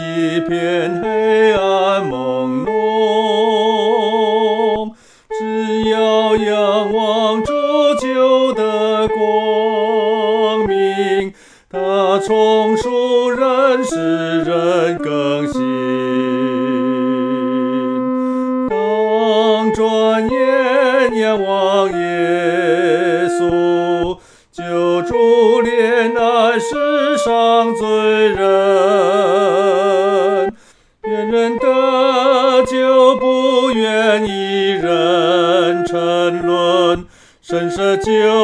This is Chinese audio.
一片黑暗朦胧，只要仰望主救的光明，它重塑人，使人更新。当转眼仰望耶稣，救主怜爱世上罪人，愿人得救，不愿一人沉沦，神舍救